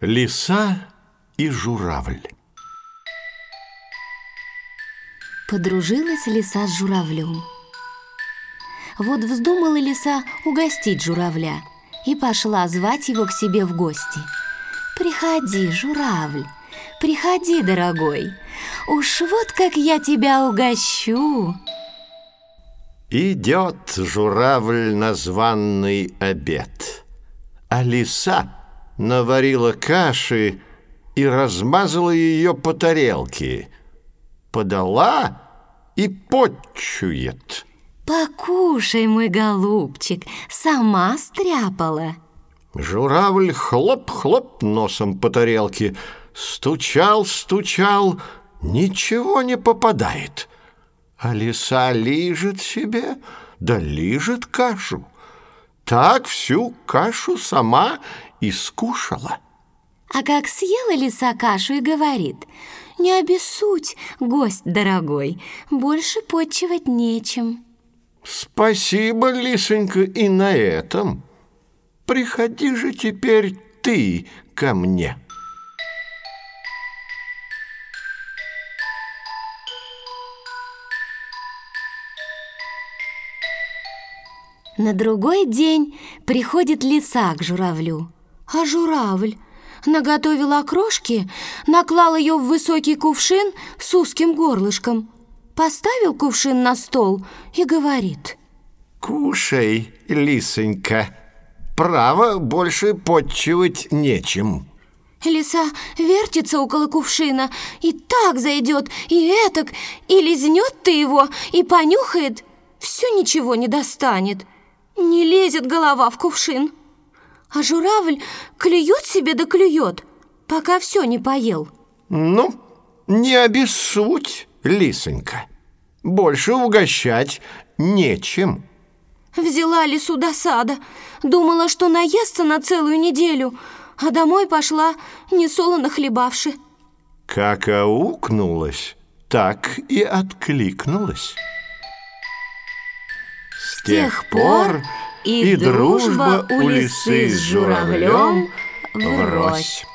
Лиса и журавль. Подружилась лиса с журавлем. Вот вздумала лиса угостить журавля и пошла звать его к себе в гости. «Приходи, журавль, приходи, дорогой, уж вот как я тебя угощу!» Идет журавль на званный обед, а лиса наварила каши и размазала ее по тарелке, подала и потчует. «Покушай, мой голубчик, сама стряпала!» Журавль хлоп-хлоп носом по тарелке, стучал, ничего не попадает. А лиса лижет себе, да лижет кашу. Так всю кашу сама и скушала. А как съела лиса кашу и говорит: «Не обессудь, гость дорогой, больше потчевать нечем». Спасибо, лисонька, и на этом. Приходи же теперь ты ко мне. На другой день приходит лиса к журавлю. А журавль наготовил окрошки, наклал ее в высокий кувшин с узким горлышком, поставил кувшин на стол и говорит: «Кушай, лисонька, право, больше потчевать нечем». Лиса вертится около кувшина, и так зайдет, и этак, и лизнет ты его, и понюхает, все ничего не достанет. Не лезет голова в кувшин. А журавль клюет себе да клюет, пока все не поел. Ну, не обессудь, лисонька, больше угощать нечем. Взяла лису досада, думала, что наестся на целую неделю, а домой пошла, несолоно хлебавши. Как аукнулась, так и откликнулась. С тех пор и дружба у лисы с журавлем врозь.